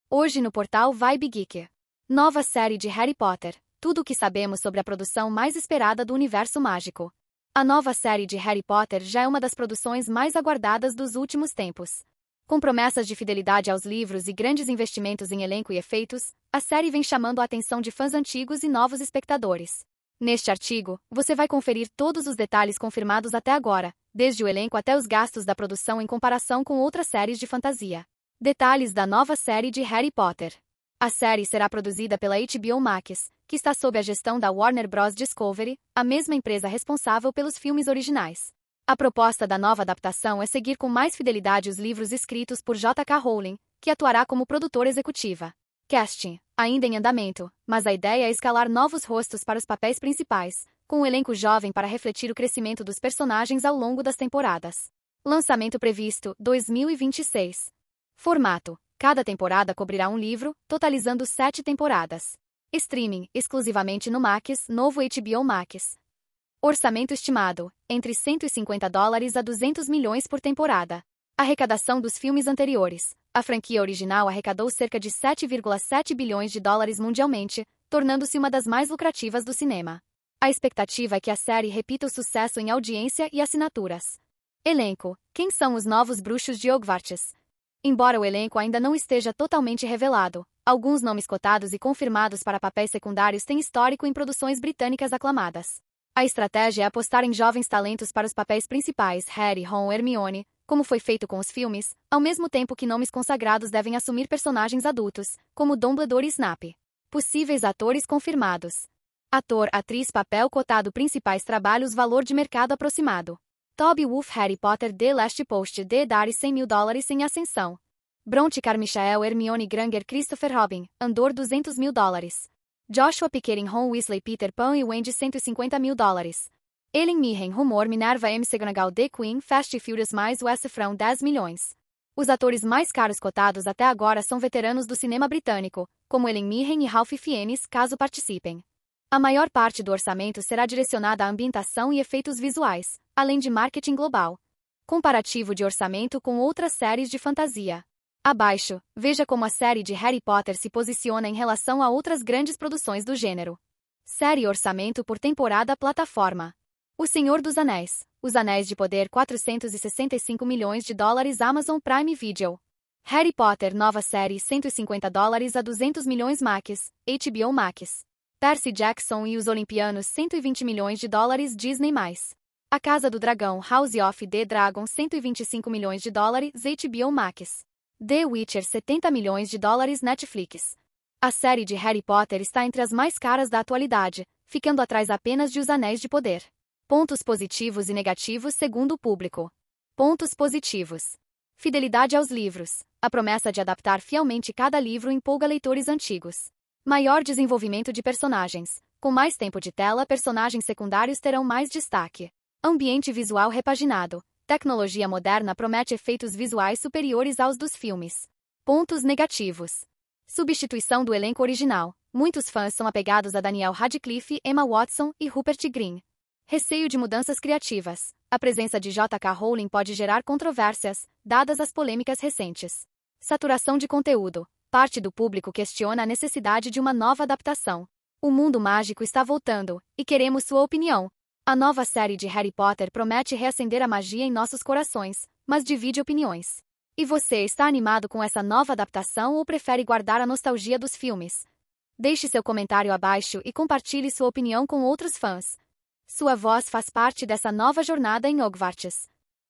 Hoje no portal Vibe Geek. Nova série de Harry Potter. Tudo o que sabemos sobre a produção mais esperada do universo mágico. A nova série de Harry Potter já é uma das produções mais aguardadas dos últimos tempos. Com promessas de fidelidade aos livros e grandes investimentos em elenco e efeitos, a série vem chamando a atenção de fãs antigos e novos espectadores. Neste artigo, você vai conferir todos os detalhes confirmados até agora, desde o elenco até os gastos da produção em comparação com outras séries de fantasia. Detalhes da nova série de Harry Potter. A série será produzida pela HBO Max, que está sob a gestão da Warner Bros. Discovery, a mesma empresa responsável pelos filmes originais. A proposta da nova adaptação é seguir com mais fidelidade os livros escritos por J.K. Rowling, que atuará como produtora executiva. Casting, ainda em andamento, mas a ideia é escalar novos rostos para os papéis principais, com um elenco jovem para refletir o crescimento dos personagens ao longo das temporadas. Lançamento previsto, 2026. Formato: cada temporada cobrirá um livro, totalizando 7 temporadas. Streaming, exclusivamente no Max, novo HBO Max. Orçamento estimado, entre $150 a 200 milhões por temporada. Arrecadação dos filmes anteriores. A franquia original arrecadou cerca de 7,7 bilhões de dólares mundialmente, tornando-se uma das mais lucrativas do cinema. A expectativa é que a série repita o sucesso em audiência e assinaturas. Elenco: quem são os novos bruxos de Hogwarts? Embora o elenco ainda não esteja totalmente revelado, alguns nomes cotados e confirmados para papéis secundários têm histórico em produções britânicas aclamadas. A estratégia é apostar em jovens talentos para os papéis principais, Harry, Ron, Hermione, como foi feito com os filmes, ao mesmo tempo que nomes consagrados devem assumir personagens adultos, como Dumbledore e Snape. Possíveis atores confirmados. Ator, atriz, papel cotado, principais trabalhos, valor de mercado aproximado. Toby Wolf, Harry Potter, The Last Post, The Dar, $100 mil em ascensão. Bronte Carmichael, Hermione Granger, Christopher Robin, Andor, $200 mil. Joshua Pickering, Ron Weasley, Peter Pan e Wendy, $150 mil. Ellen Mirren, Rumor, Minerva McGonagall, The Queen, Fast and Furious mais Wes Efron, 10 milhões. Os atores mais caros cotados até agora são veteranos do cinema britânico, como Ellen Mirren e Ralph Fiennes, caso participem. A maior parte do orçamento será direcionada à ambientação e efeitos visuais, além de marketing global. Comparativo de orçamento com outras séries de fantasia. Abaixo, veja como a série de Harry Potter se posiciona em relação a outras grandes produções do gênero. Série orçamento por temporada plataforma. O Senhor dos Anéis. Os Anéis de Poder, $465 milhões Amazon Prime Video. Harry Potter nova série, $150 a 200 milhões Max, HBO Max. Percy Jackson e os Olimpianos, $120 milhões Disney+. A Casa do Dragão, House of the Dragon, $125 milhões HBO Max. The Witcher, $70 milhões Netflix. A série de Harry Potter está entre as mais caras da atualidade, ficando atrás apenas de Os Anéis de Poder. Pontos positivos e negativos segundo o público. Pontos positivos. Fidelidade aos livros. A promessa de adaptar fielmente cada livro empolga leitores antigos. Maior desenvolvimento de personagens. Com mais tempo de tela, personagens secundários terão mais destaque. Ambiente visual repaginado. Tecnologia moderna promete efeitos visuais superiores aos dos filmes. Pontos negativos. Substituição do elenco original. Muitos fãs são apegados a Daniel Radcliffe, Emma Watson e Rupert Grint. Receio de mudanças criativas. A presença de J.K. Rowling pode gerar controvérsias, dadas as polêmicas recentes. Saturação de conteúdo. Parte do público questiona a necessidade de uma nova adaptação. O mundo mágico está voltando, e queremos sua opinião. A nova série de Harry Potter promete reacender a magia em nossos corações, mas divide opiniões. E você está animado com essa nova adaptação ou prefere guardar a nostalgia dos filmes? Deixe seu comentário abaixo e compartilhe sua opinião com outros fãs. Sua voz faz parte dessa nova jornada em Hogwarts.